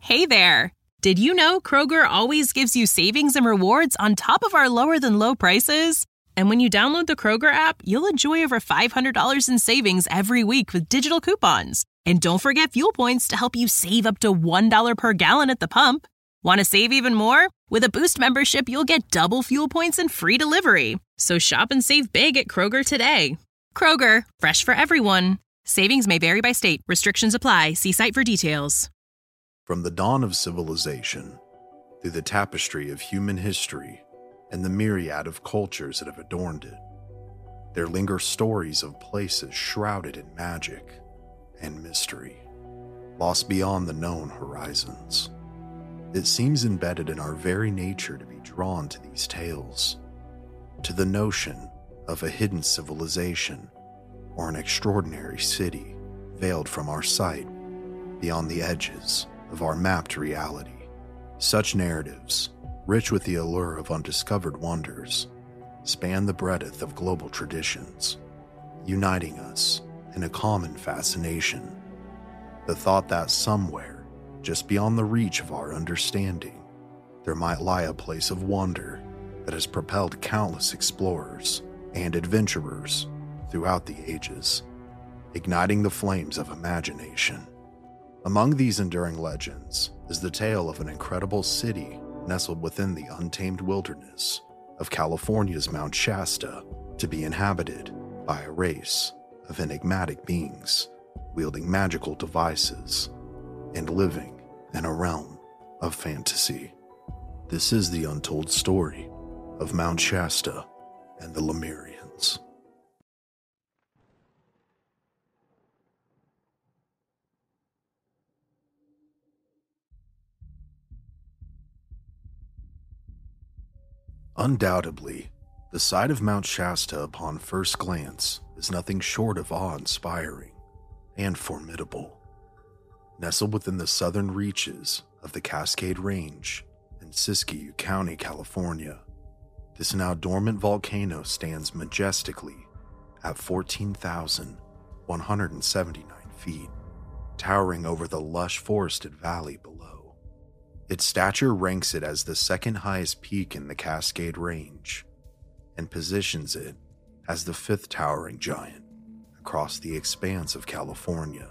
Hey there! Did you know Kroger always gives you savings and rewards on top of our lower-than-low prices? And when you download the Kroger app, you'll enjoy over $500 in savings every week with digital coupons. And don't forget fuel points to help you save up to $1 per gallon at the pump. Want to save even more? With a Boost membership, you'll get double fuel points and free delivery. So shop and save big at Kroger today. Kroger, fresh for everyone. Savings may vary by state. Restrictions apply. See site for details. From the dawn of civilization, through the tapestry of human history, and the myriad of cultures that have adorned it, there linger stories of places shrouded in magic and mystery, lost beyond the known horizons. It seems embedded in our very nature to be drawn to these tales, to the notion of a hidden civilization or an extraordinary city veiled from our sight beyond the edges of our mapped reality. Such narratives, rich with the allure of undiscovered wonders, span the breadth of global traditions, uniting us in a common fascination. The thought that somewhere, just beyond the reach of our understanding, there might lie a place of wonder that has propelled countless explorers and adventurers throughout the ages, igniting the flames of imagination. Among these enduring legends is the tale of an incredible city nestled within the untamed wilderness of California's Mount Shasta, to be inhabited by a race of enigmatic beings wielding magical devices and living in a realm of fantasy. This is the untold story of Mount Shasta and the Lemurians. Undoubtedly, the sight of Mount Shasta upon first glance is nothing short of awe-inspiring and formidable. Nestled within the southern reaches of the Cascade Range in Siskiyou County, California, this now dormant volcano stands majestically at 14,179 feet, towering over the lush forested valley below. Its stature ranks it as the second highest peak in the Cascade Range, and positions it as the fifth towering giant across the expanse of California.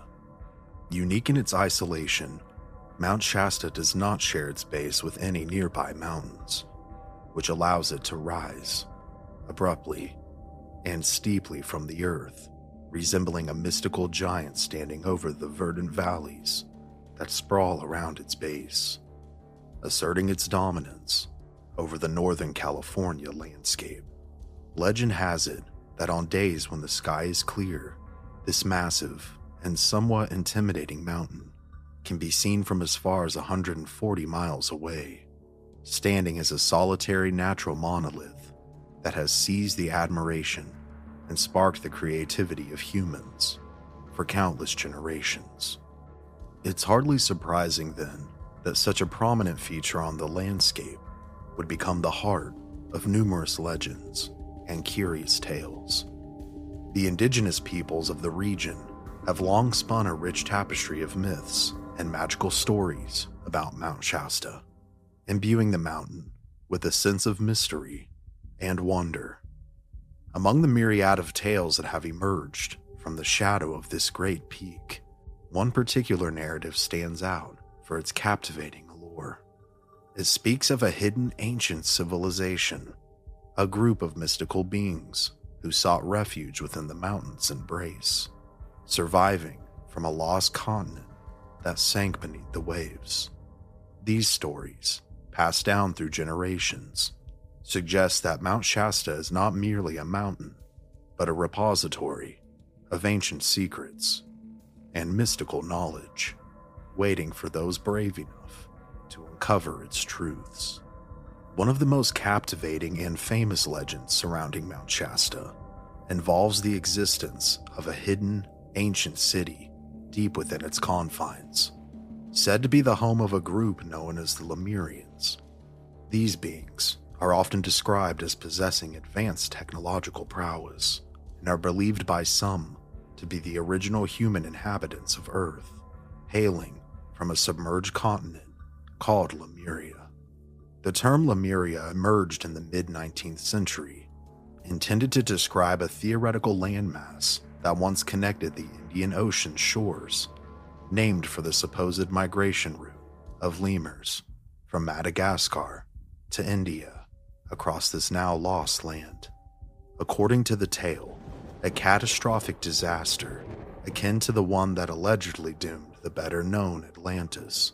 Unique in its isolation, Mount Shasta does not share its base with any nearby mountains, which allows it to rise abruptly and steeply from the earth, resembling a mystical giant standing over the verdant valleys that sprawl around its base, asserting its dominance over the Northern California landscape. Legend has it that on days when the sky is clear, this massive and somewhat intimidating mountain can be seen from as far as 140 miles away, standing as a solitary natural monolith that has seized the admiration and sparked the creativity of humans for countless generations. It's hardly surprising, then, that such a prominent feature on the landscape would become the heart of numerous legends and curious tales. The indigenous peoples of the region have long spun a rich tapestry of myths and magical stories about Mount Shasta, imbuing the mountain with a sense of mystery and wonder. Among the myriad of tales that have emerged from the shadow of this great peak, one particular narrative stands out for its captivating allure. It speaks of a hidden ancient civilization, a group of mystical beings who sought refuge within the mountain's embrace, surviving from a lost continent that sank beneath the waves. These stories, passed down through generations, suggest that Mount Shasta is not merely a mountain, but a repository of ancient secrets and mystical knowledge, waiting for those brave enough to uncover its truths. One of the most captivating and famous legends surrounding Mount Shasta involves the existence of a hidden, ancient city deep within its confines, said to be the home of a group known as the Lemurians. These beings are often described as possessing advanced technological prowess and are believed by some to be the original human inhabitants of Earth, hailing from a submerged continent called Lemuria. The term Lemuria emerged in the mid-19th century, intended to describe a theoretical landmass that once connected the Indian Ocean shores, named for the supposed migration route of lemurs from Madagascar to India across this now lost land. According to the tale, a catastrophic disaster akin to the one that allegedly doomed the better-known Atlantis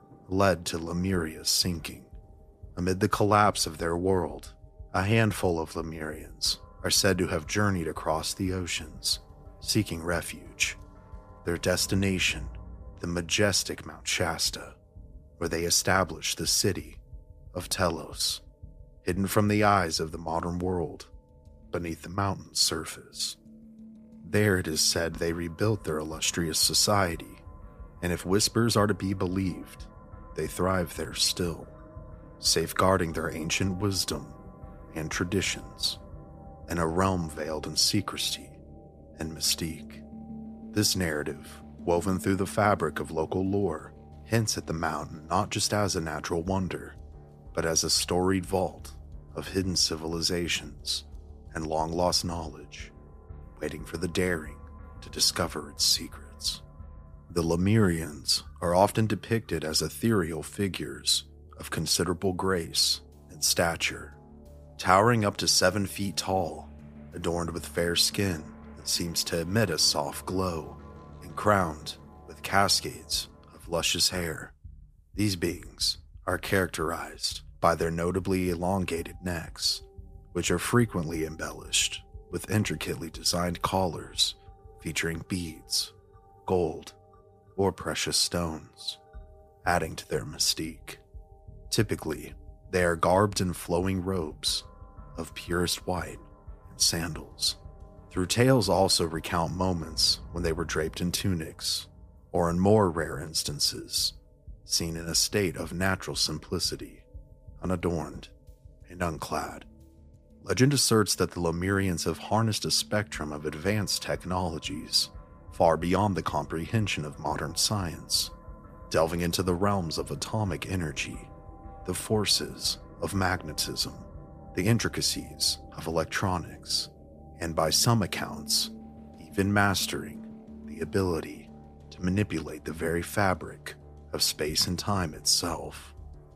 led to Lemuria's sinking. Amid the collapse of their world, a handful of Lemurians are said to have journeyed across the oceans, seeking refuge. Their destination, the majestic Mount Shasta, where they established the city of Telos, hidden from the eyes of the modern world beneath the mountain's surface. There it is said they rebuilt their illustrious society, and if whispers are to be believed, they thrive there still, safeguarding their ancient wisdom and traditions in a realm veiled in secrecy and mystique. This narrative, woven through the fabric of local lore, hints at the mountain not just as a natural wonder, but as a storied vault of hidden civilizations and long-lost knowledge, waiting for the daring to discover its secrets. The Lemurians are often depicted as ethereal figures of considerable grace and stature, towering up to 7 feet tall, adorned with fair skin that seems to emit a soft glow, and crowned with cascades of luscious hair. These beings are characterized by their notably elongated necks, which are frequently embellished with intricately designed collars featuring beads, gold, or precious stones, adding to their mystique. Typically, they are garbed in flowing robes of purest white and sandals. Through tales also recount moments when they were draped in tunics, or in more rare instances, seen in a state of natural simplicity, unadorned and unclad. Legend asserts that the Lemurians have harnessed a spectrum of advanced technologies far beyond the comprehension of modern science, delving into the realms of atomic energy, the forces of magnetism, the intricacies of electronics, and by some accounts, even mastering the ability to manipulate the very fabric of space and time itself.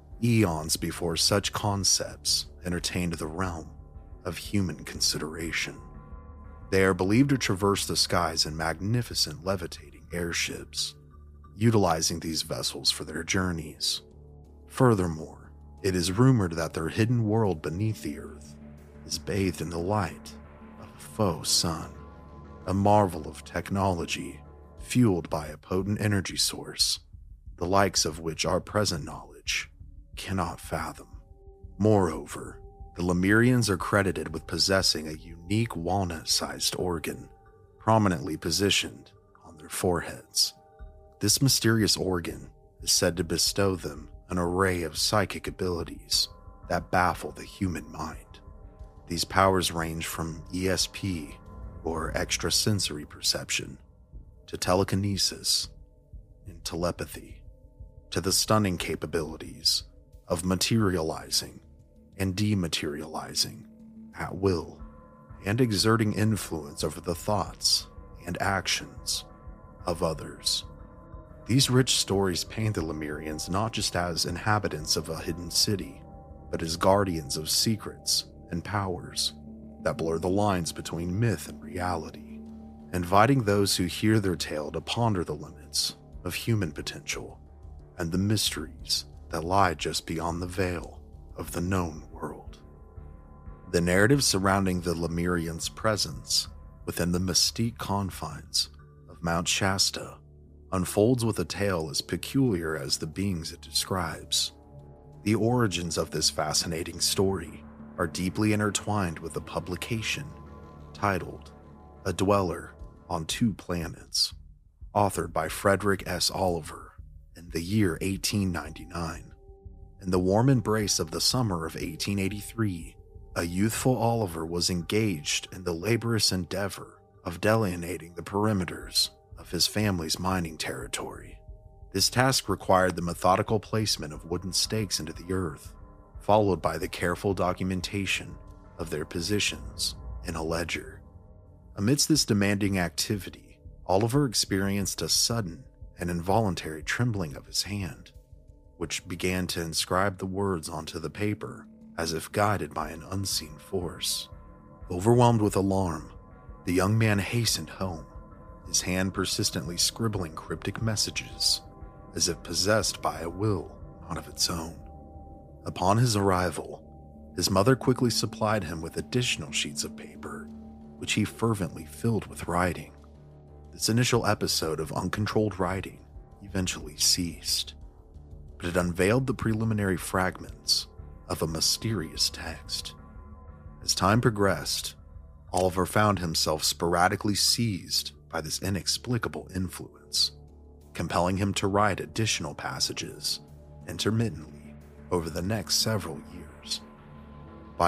Eons before such concepts entertained the realm of human consideration. They are believed to traverse the skies in magnificent levitating airships, utilizing these vessels for their journeys. Furthermore, it is rumored that their hidden world beneath the earth is bathed in the light of a faux sun, a marvel of technology fueled by a potent energy source, the likes of which our present knowledge cannot fathom. Moreover, the Lemurians are credited with possessing a unique walnut-sized organ, prominently positioned on their foreheads. This mysterious organ is said to bestow them an array of psychic abilities that baffle the human mind. These powers range from ESP, or extrasensory perception, to telekinesis and telepathy, to the stunning capabilities of materializing and dematerializing at will, and exerting influence over the thoughts and actions of others. These rich stories paint the Lemurians not just as inhabitants of a hidden city, but as guardians of secrets and powers that blur the lines between myth and reality, inviting those who hear their tale to ponder the limits of human potential and the mysteries that lie just beyond the veil of the known world. The narrative surrounding the Lemurians' presence within the mystique confines of Mount Shasta unfolds with a tale as peculiar as the beings it describes. The origins of this fascinating story are deeply intertwined with a publication titled A Dweller on Two Planets, authored by Frederick S. Oliver in the year 1899. In the warm embrace of the summer of 1883, a youthful Oliver was engaged in the laborious endeavor of delineating the perimeters of his family's mining territory. This task required the methodical placement of wooden stakes into the earth, followed by the careful documentation of their positions in a ledger. Amidst this demanding activity, Oliver experienced a sudden and involuntary trembling of his hand, which began to inscribe the words onto the paper as if guided by an unseen force. Overwhelmed with alarm, the young man hastened home, his hand persistently scribbling cryptic messages, as if possessed by a will not of its own. Upon his arrival, his mother quickly supplied him with additional sheets of paper, which he fervently filled with writing. This initial episode of uncontrolled writing eventually ceased, but it unveiled the preliminary fragments of a mysterious text. As time progressed, Oliver found himself sporadically seized by this inexplicable influence, compelling him to write additional passages intermittently over the next several years. By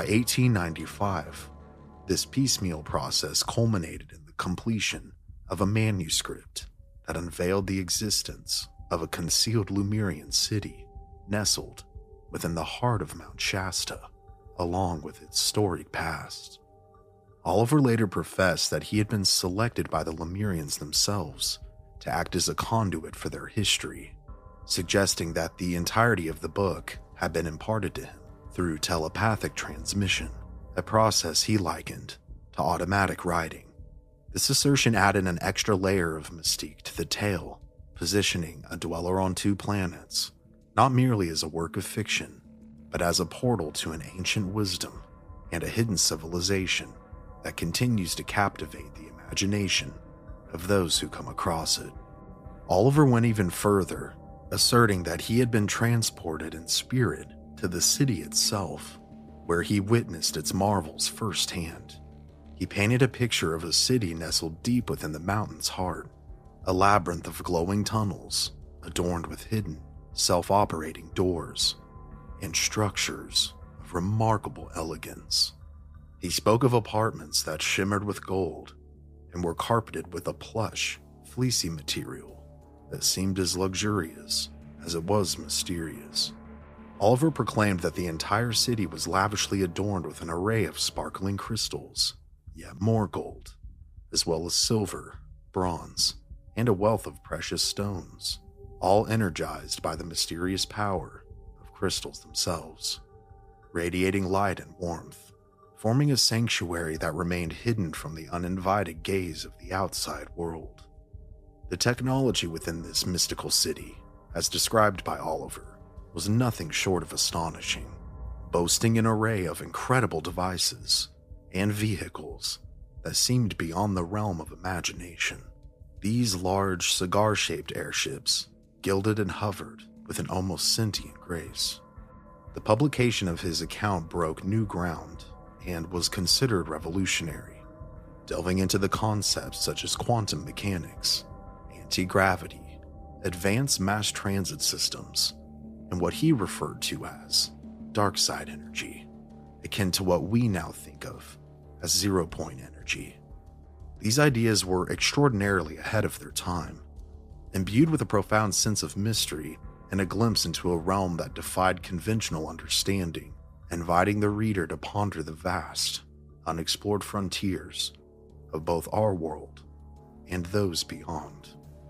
1895, this piecemeal process culminated in the completion of a manuscript that unveiled the existence of a concealed Lemurian city nestled within the heart of Mount Shasta, along with its storied past. Oliver later professed that he had been selected by the Lemurians themselves to act as a conduit for their history, suggesting that the entirety of the book had been imparted to him through telepathic transmission, a process he likened to automatic writing. This assertion added an extra layer of mystique to the tale, positioning A Dweller on Two Planets not merely as a work of fiction, but as a portal to an ancient wisdom and a hidden civilization that continues to captivate the imagination of those who come across it. Oliver went even further, asserting that he had been transported in spirit to the city itself, where he witnessed its marvels firsthand. He painted a picture of a city nestled deep within the mountain's heart, a labyrinth of glowing tunnels adorned with hidden, self-operating doors and structures of remarkable elegance. He spoke of apartments that shimmered with gold and were carpeted with a plush, fleecy material that seemed as luxurious as it was mysterious. Oliver proclaimed that the entire city was lavishly adorned with an array of sparkling crystals, yet more gold, as well as silver, bronze, and a wealth of precious stones, all energized by the mysterious power of crystals themselves, radiating light and warmth, forming a sanctuary that remained hidden from the uninvited gaze of the outside world. The technology within this mystical city, as described by Oliver, was nothing short of astonishing, boasting an array of incredible devices and vehicles that seemed beyond the realm of imagination. These large, cigar-shaped airships gilded and hovered with an almost sentient grace. The publication of his account broke new ground and was considered revolutionary, delving into the concepts such as quantum mechanics, anti-gravity, advanced mass transit systems, and what he referred to as dark side energy, akin to what we now think of as zero-point energy. These ideas were extraordinarily ahead of their time, imbued with a profound sense of mystery and a glimpse into a realm that defied conventional understanding, inviting the reader to ponder the vast, unexplored frontiers of both our world and those beyond.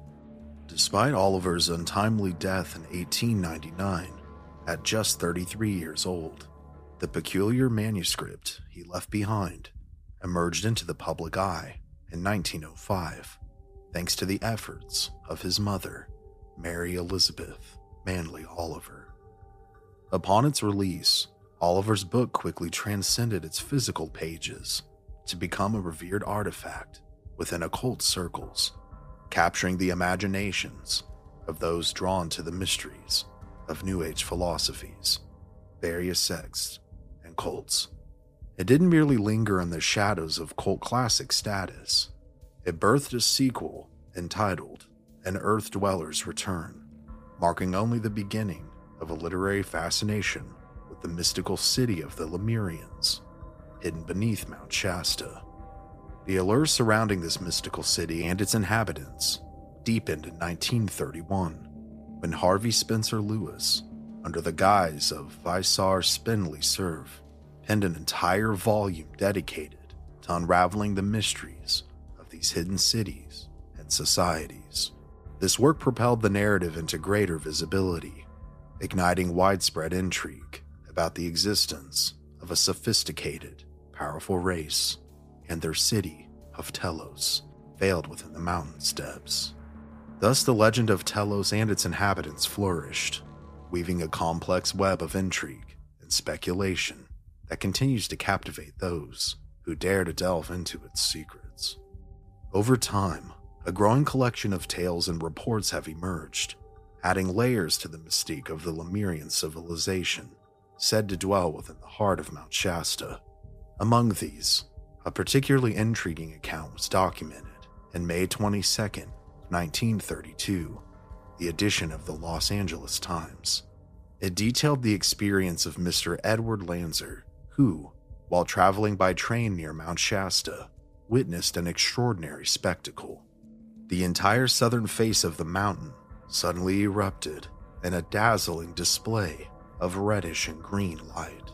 Despite Oliver's untimely death in 1899, at just 33 years old, the peculiar manuscript he left behind emerged into the public eye in 1905, thanks to the efforts of his mother, Mary Elizabeth Manley Oliver. Upon its release, Oliver's book quickly transcended its physical pages to become a revered artifact within occult circles, capturing the imaginations of those drawn to the mysteries of New Age philosophies, various sects, and cults. It didn't merely linger in the shadows of cult classic status. It birthed a sequel entitled An Earth Dweller's Return, marking only the beginning of a literary fascination with the mystical city of the Lemurians, hidden beneath Mount Shasta. The allure surrounding this mystical city and its inhabitants deepened in 1931, when Harvey Spencer Lewis, under the guise of Visar Spindley Serve, penned an entire volume dedicated to unraveling the mysteries of these hidden cities and societies. This work propelled the narrative into greater visibility, igniting widespread intrigue about the existence of a sophisticated, powerful race and their city of Telos, veiled within the mountain steppes. Thus, the legend of Telos and its inhabitants flourished, weaving a complex web of intrigue and speculation that continues to captivate those who dare to delve into its secrets. Over time, a growing collection of tales and reports have emerged, adding layers to the mystique of the Lemurian civilization, said to dwell within the heart of Mount Shasta. Among these, a particularly intriguing account was documented in May 22, 1932, the edition of the Los Angeles Times. It detailed the experience of Mr. Edward Lanzer, who, while traveling by train near Mount Shasta, witnessed an extraordinary spectacle. The entire southern face of the mountain suddenly erupted in a dazzling display of reddish and green light.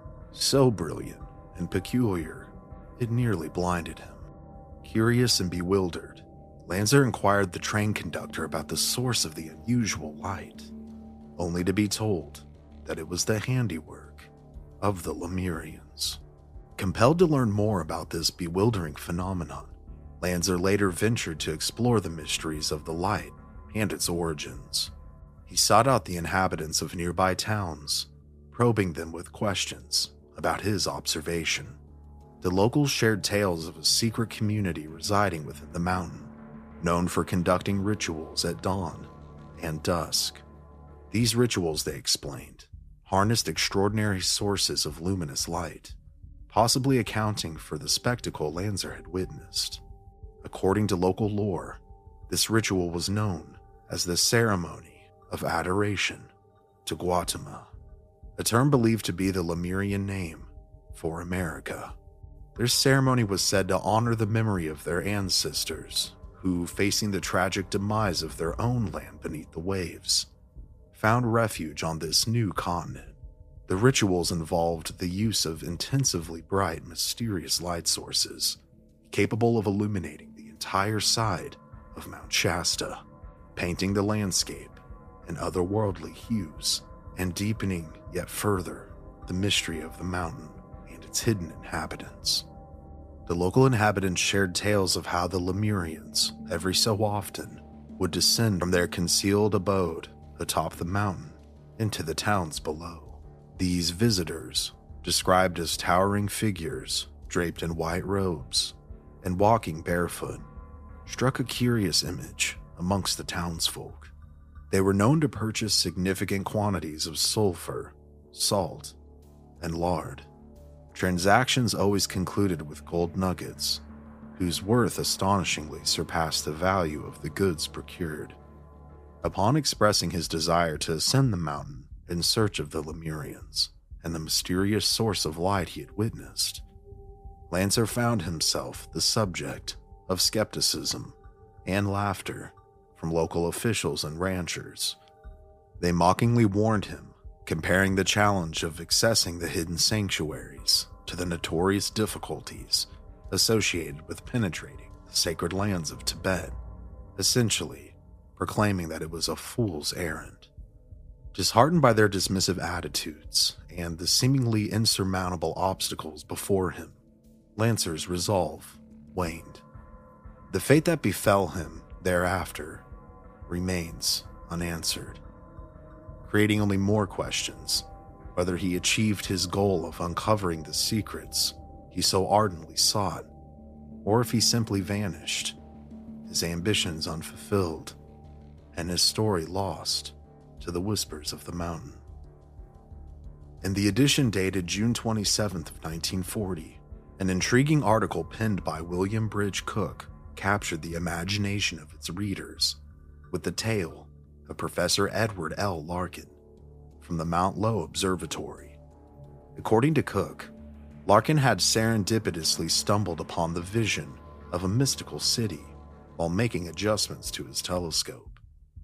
So brilliant and peculiar, it nearly blinded him. Curious and bewildered, Lanzer inquired the train conductor about the source of the unusual light, only to be told that it was the handiwork of the Lemurians. Compelled to learn more about this bewildering phenomenon, Lanzer later ventured to explore the mysteries of the light and its origins. He sought out the inhabitants of nearby towns, probing them with questions about his observation. The locals shared tales of a secret community residing within the mountain, known for conducting rituals at dawn and dusk. These rituals, they explained, harnessed extraordinary sources of luminous light, possibly accounting for the spectacle Lanzer had witnessed. According to local lore, this ritual was known as the Ceremony of Adoration to Gautama, a term believed to be the Lemurian name for America. Their ceremony was said to honor the memory of their ancestors, who, facing the tragic demise of their own land beneath the waves, found refuge on this new continent. The rituals involved the use of intensively bright, mysterious light sources, capable of illuminating the entire side of Mount Shasta, painting the landscape in otherworldly hues and deepening yet further the mystery of the mountain and its hidden inhabitants. The local inhabitants shared tales of how the Lemurians, every so often, would descend from their concealed abode atop the mountain into the towns below. These visitors, described as towering figures draped in white robes and walking barefoot, struck a curious image amongst the townsfolk. They were known to purchase significant quantities of sulfur, salt, and lard. Transactions always concluded with gold nuggets, whose worth astonishingly surpassed the value of the goods procured. Upon expressing his desire to ascend the mountain in search of the Lemurians and the mysterious source of light he had witnessed, Lanzer found himself the subject of skepticism and laughter from local officials and ranchers. They mockingly warned him, comparing the challenge of accessing the hidden sanctuaries to the notorious difficulties associated with penetrating the sacred lands of Tibet, essentially proclaiming that it was a fool's errand. Disheartened by their dismissive attitudes and the seemingly insurmountable obstacles before him, Lanzer's resolve waned. The fate that befell him thereafter remains unanswered, creating only more questions whether he achieved his goal of uncovering the secrets he so ardently sought, or if he simply vanished, his ambitions unfulfilled, and his story lost to the whispers of the mountain. In the edition dated June 27th of 1940, an intriguing article penned by William Bridge Cook captured the imagination of its readers with the tale of Professor Edward L. Larkin from the Mount Lowe Observatory. According to Cook, Larkin had serendipitously stumbled upon the vision of a mystical city while making adjustments to his telescope.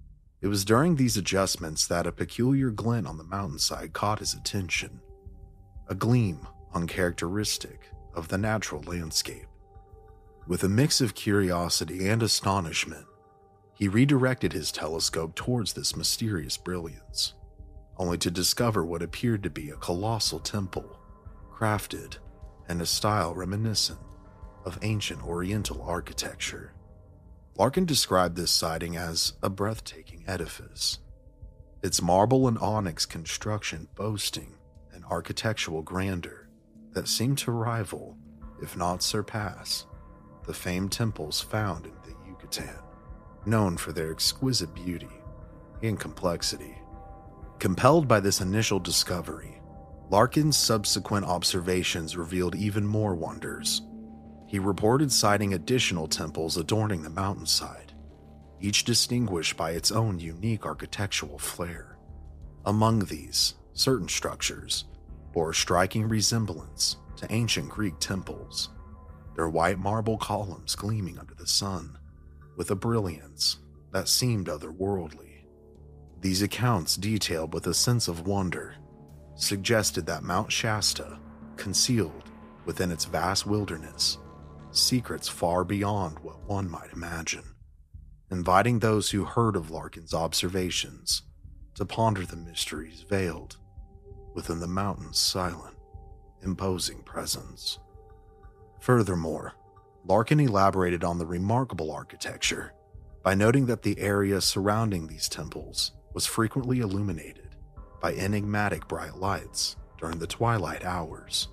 It was during these adjustments that a peculiar glint on the mountainside caught his attention, a gleam uncharacteristic of the natural landscape. With a mix of curiosity and astonishment, he redirected his telescope towards this mysterious brilliance, only to discover what appeared to be a colossal temple, crafted in a style reminiscent of ancient Oriental architecture. Larkin described this sighting as a breathtaking edifice, its marble and onyx construction boasting an architectural grandeur that seemed to rival, if not surpass, the famed temples found in the Yucatan, known for their exquisite beauty and complexity. Compelled by this initial discovery, Larkin's subsequent observations revealed even more wonders. He reported sighting additional temples adorning the mountainside, each distinguished by its own unique architectural flair. Among these, certain structures bore a striking resemblance to ancient Greek temples, their white marble columns gleaming under the sun with a brilliance that seemed otherworldly. These accounts, detailed with a sense of wonder, suggested that Mount Shasta concealed within its vast wilderness secrets far beyond what one might imagine, inviting those who heard of Larkin's observations to ponder the mysteries veiled within the mountain's silent, imposing presence. Furthermore, Larkin elaborated on the remarkable architecture by noting that the area surrounding these temples was frequently illuminated by enigmatic bright lights during the twilight hours.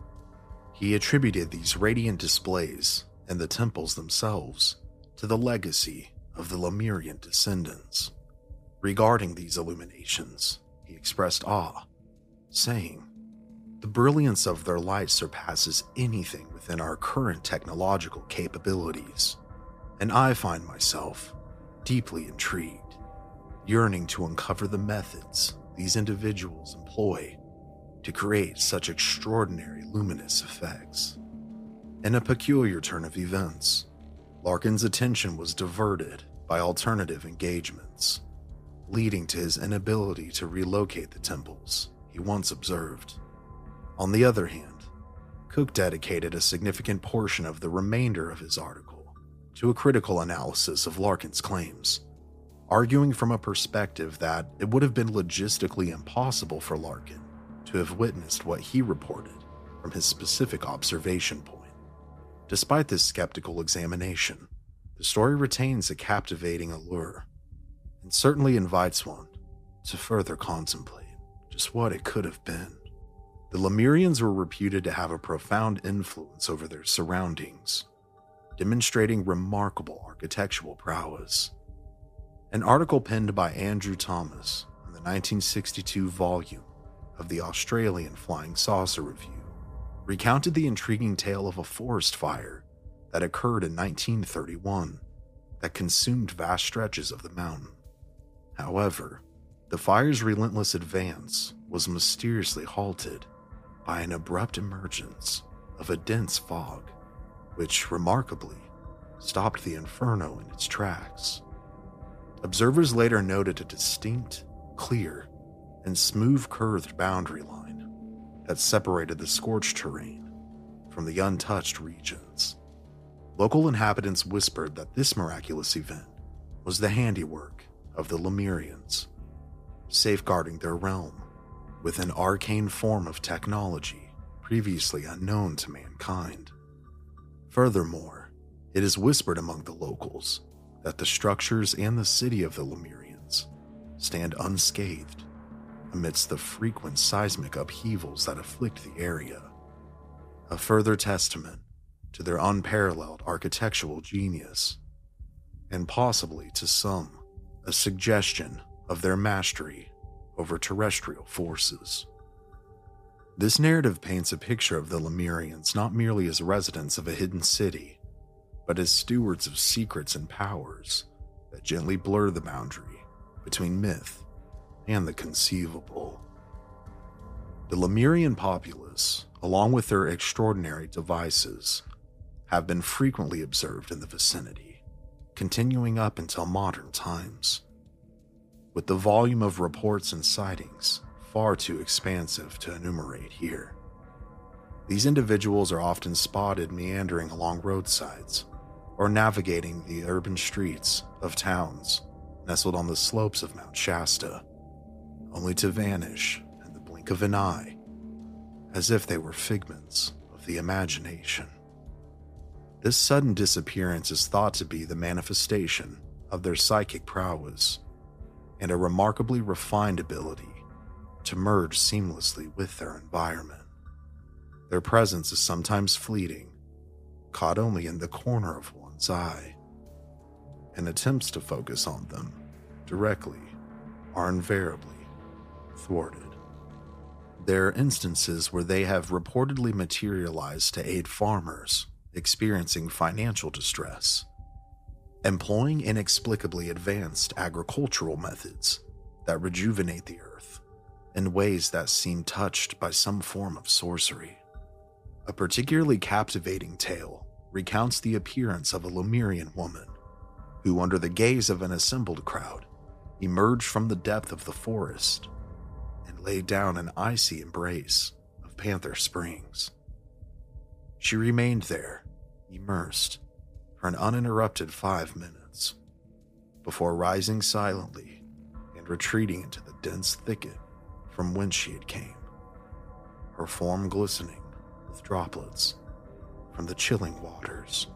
He attributed these radiant displays and the temples themselves to the legacy of the Lemurian descendants. Regarding these illuminations, he expressed awe, saying, "The brilliance of their light surpasses anything within our current technological capabilities, and I find myself deeply intrigued, yearning to uncover the methods these individuals employ to create such extraordinary luminous effects." In a peculiar turn of events, Larkin's attention was diverted by alternative engagements, leading to his inability to relocate the temples he once observed. On the other hand, Cook dedicated a significant portion of the remainder of his article to a critical analysis of Larkin's claims, arguing from a perspective that it would have been logistically impossible for Larkin to have witnessed what he reported from his specific observation point. Despite this skeptical examination, the story retains a captivating allure, and certainly invites one to further contemplate just what it could have been. The Lemurians were reputed to have a profound influence over their surroundings, demonstrating remarkable architectural prowess. An article penned by Andrew Thomas in the 1962 volume of the Australian Flying Saucer Review recounted the intriguing tale of a forest fire that occurred in 1931 that consumed vast stretches of the mountain. However, the fire's relentless advance was mysteriously halted by an abrupt emergence of a dense fog, which remarkably stopped the inferno in its tracks. Observers later noted a distinct, clear, and smooth-curved boundary line that separated the scorched terrain from the untouched regions. Local inhabitants whispered that this miraculous event was the handiwork of the Lemurians, safeguarding their realm with an arcane form of technology previously unknown to mankind. Furthermore, it is whispered among the locals that the structures and the city of the Lemurians stand unscathed amidst the frequent seismic upheavals that afflict the area, a further testament to their unparalleled architectural genius, and possibly to some, a suggestion of their mastery over terrestrial forces. This narrative paints a picture of the Lemurians not merely as residents of a hidden city, but as stewards of secrets and powers that gently blur the boundary between myth and the conceivable. The Lemurian populace, along with their extraordinary devices, have been frequently observed in the vicinity, continuing up until modern times. with the volume of reports and sightings far too expansive to enumerate here. These individuals are often spotted meandering along roadsides or navigating the urban streets of towns nestled on the slopes of Mount Shasta, only to vanish in the blink of an eye, as if they were figments of the imagination. This sudden disappearance is thought to be the manifestation of their psychic prowess and a remarkably refined ability to merge seamlessly with their environment. Their presence is sometimes fleeting, caught only in the corner of one's eye, and attempts to focus on them directly are invariably thwarted. There are instances where they have reportedly materialized to aid farmers experiencing financial distress, employing inexplicably advanced agricultural methods that rejuvenate the earth in ways that seem touched by some form of sorcery. A particularly captivating tale recounts the appearance of a Lemurian woman who, under the gaze of an assembled crowd, emerged from the depth of the forest and laid down an icy embrace of Panther Springs. She remained there, immersed, for an uninterrupted 5 minutes, before rising silently and retreating into the dense thicket from whence she had came, her form glistening with droplets from the chilling waters.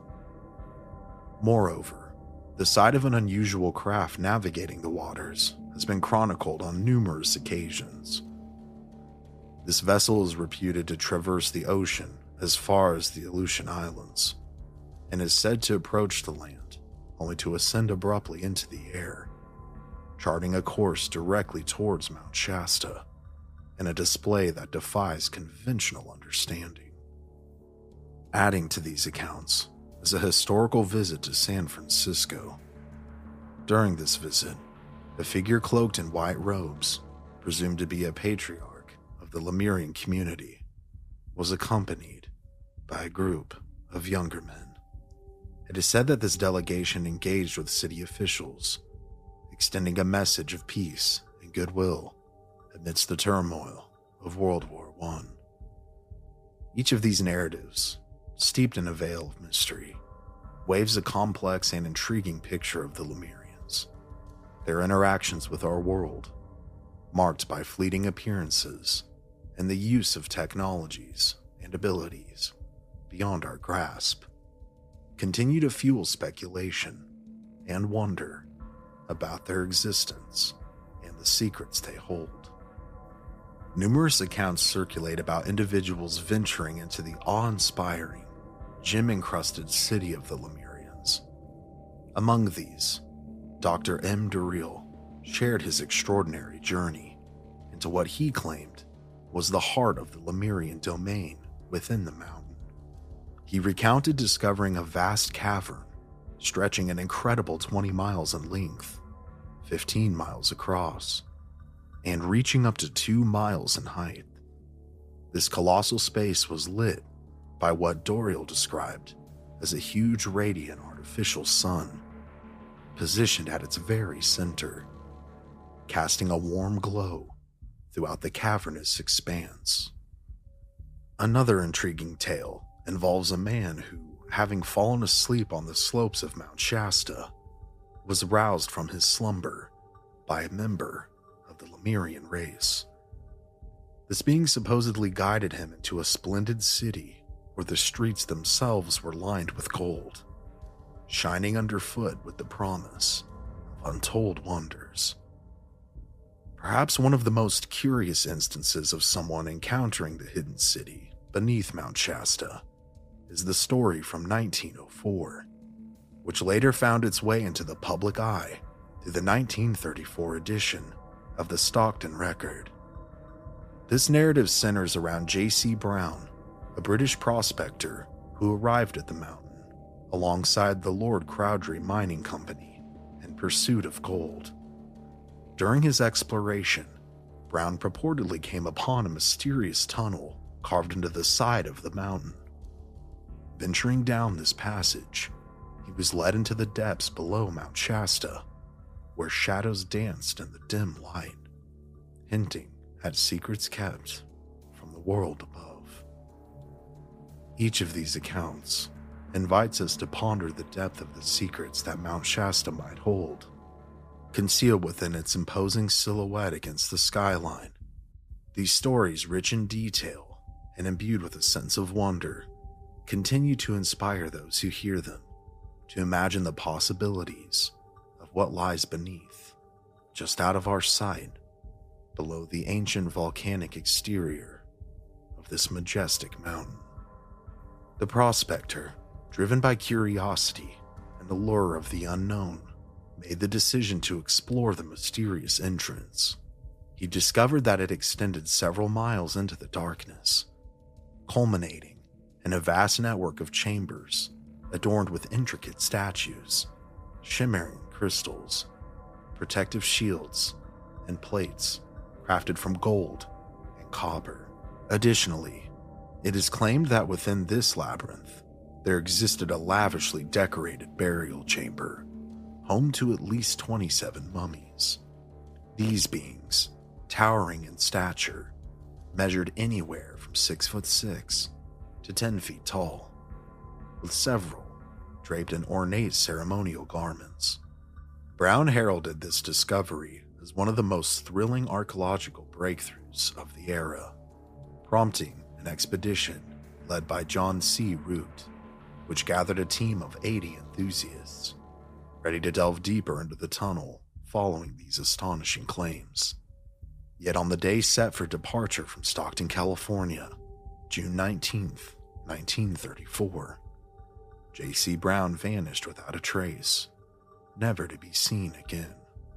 Moreover, the sight of an unusual craft navigating the waters has been chronicled on numerous occasions. This vessel is reputed to traverse the ocean as far as the Aleutian Islands, and is said to approach the land only to ascend abruptly into the air, charting a course directly towards Mount Shasta, in a display that defies conventional understanding. Adding to these accounts is a historical visit to San Francisco. During this visit, a figure cloaked in white robes, presumed to be a patriarch of the Lemurian community, was accompanied by a group of younger men. It is said that this delegation engaged with city officials, extending a message of peace and goodwill amidst the turmoil of World War I. Each of these narratives, steeped in a veil of mystery, waves a complex and intriguing picture of the Lemurians, their interactions with our world, marked by fleeting appearances and the use of technologies and abilities beyond our grasp, continue to fuel speculation and wonder about their existence and the secrets they hold. Numerous accounts circulate about individuals venturing into the awe-inspiring, gem-encrusted city of the Lemurians. Among these, Dr. M. Durrell shared his extraordinary journey into what he claimed was the heart of the Lemurian domain within the mountain. He recounted discovering a vast cavern stretching an incredible 20 miles in length, 15 miles across, and reaching up to 2 miles in height. This colossal space was lit by what Durrell described as a huge radiant artificial sun, positioned at its very center, casting a warm glow throughout the cavernous expanse. Another intriguing tale involves a man who, having fallen asleep on the slopes of Mount Shasta, was roused from his slumber by a member of the Lemurian race. This being supposedly guided him into a splendid city where the streets themselves were lined with gold, shining underfoot with the promise of untold wonders. Perhaps one of the most curious instances of someone encountering the hidden city beneath Mount Shasta is the story from 1904, which later found its way into the public eye through the 1934 edition of the Stockton Record. This narrative centers around J.C. Brown, a British prospector who arrived at the mountain alongside the Lord Cowdray Mining Company in pursuit of gold. During his exploration, Brown purportedly came upon a mysterious tunnel carved into the side of the mountain. Venturing down this passage, he was led into the depths below Mount Shasta, where shadows danced in the dim light, hinting at secrets kept from the world above. Each of these accounts invites us to ponder the depth of the secrets that Mount Shasta might hold, concealed within its imposing silhouette against the skyline. These stories, rich in detail and imbued with a sense of wonder, continue to inspire those who hear them to imagine the possibilities of what lies beneath, just out of our sight, below the ancient volcanic exterior of this majestic mountain. The prospector, driven by curiosity and the lure of the unknown, made the decision to explore the mysterious entrance. He discovered that it extended several miles into the darkness, culminating in a vast network of chambers adorned with intricate statues, shimmering crystals, protective shields, and plates crafted from gold and copper. Additionally, it is claimed that within this labyrinth, there existed a lavishly decorated burial chamber, home to at least 27 mummies. These beings, towering in stature, measured anywhere from 6'6" to 10 feet tall, with several draped in ornate ceremonial garments. Brown heralded this discovery as one of the most thrilling archaeological breakthroughs of the era, prompting an expedition led by John C. Root, which gathered a team of 80 enthusiasts, ready to delve deeper into the tunnel following these astonishing claims. Yet on the day set for departure from Stockton, California, June 19th, 1934, J.C. Brown vanished without a trace, never to be seen again.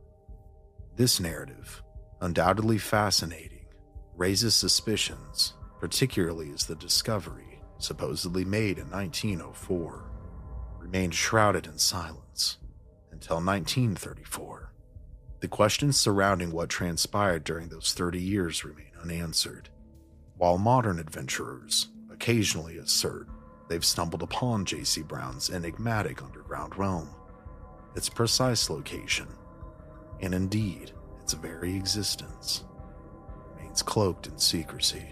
This narrative, undoubtedly fascinating, raises suspicions, particularly as the discovery, supposedly made in 1904, remained shrouded in silence until 1934. The questions surrounding what transpired during those 30 years remain unanswered, while modern adventurers occasionally assert they've stumbled upon J.C. Brown's enigmatic underground realm, its precise location, and indeed its very existence, remains cloaked in secrecy.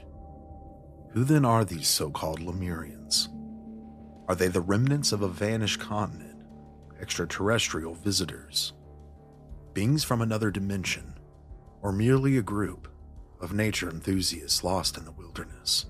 Who then are these so-called Lemurians? Are they the remnants of a vanished continent, extraterrestrial visitors, beings from another dimension, or merely a group of nature enthusiasts lost in the wilderness?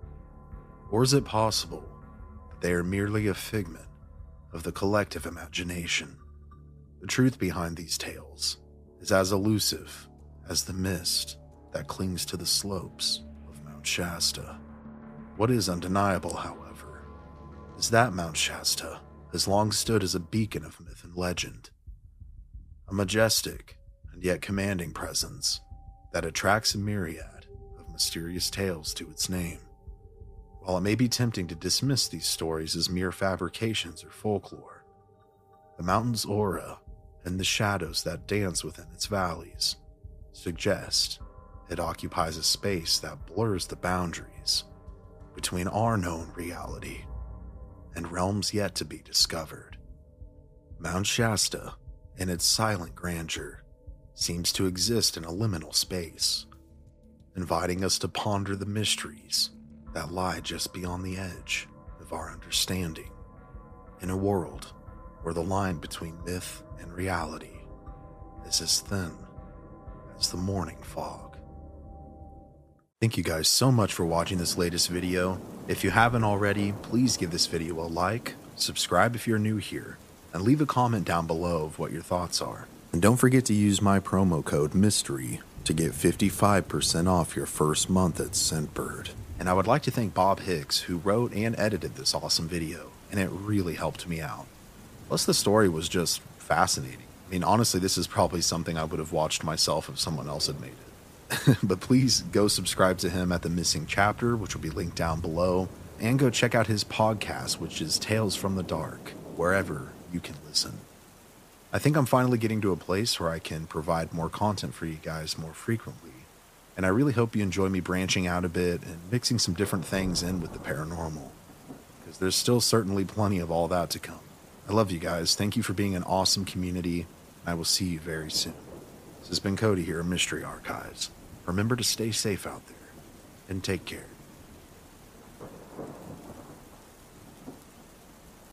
Or is it possible that they are merely a figment of the collective imagination? The truth behind these tales is as elusive as the mist that clings to the slopes of Mount Shasta. What is undeniable, however, is that Mount Shasta has long stood as a beacon of myth and legend, a majestic and yet commanding presence that attracts a myriad of mysterious tales to its name. While it may be tempting to dismiss these stories as mere fabrications or folklore, the mountain's aura and the shadows that dance within its valleys suggest it occupies a space that blurs the boundaries between our known reality and realms yet to be discovered. Mount Shasta, in its silent grandeur, seems to exist in a liminal space, inviting us to ponder the mysteries that lie just beyond the edge of our understanding, in a world where the line between myth and reality is as thin as the morning fog. Thank you guys so much for watching this latest video. If you haven't already, please give this video a like, subscribe if you're new here, and leave a comment down below of what your thoughts are. And don't forget to use my promo code MYSTERY to get 55% off your first month at Scentbird. And I would like to thank Bob Hicks, who wrote and edited this awesome video, and it really helped me out. Plus, the story was just fascinating. I mean, honestly, this is probably something I would have watched myself if someone else had made it. But please go subscribe to him at The Missing Chapter, which will be linked down below, and go check out his podcast, which is Tales from the Dark, wherever you can listen. I think I'm finally getting to a place where I can provide more content for you guys more frequently, and I really hope you enjoy me branching out a bit and mixing some different things in with the paranormal, because there's still certainly plenty of all that to come. I love you guys. Thank you for being an awesome community, I will see you very soon. This has been Cody here at Mystery Archives. Remember to stay safe out there, and take care.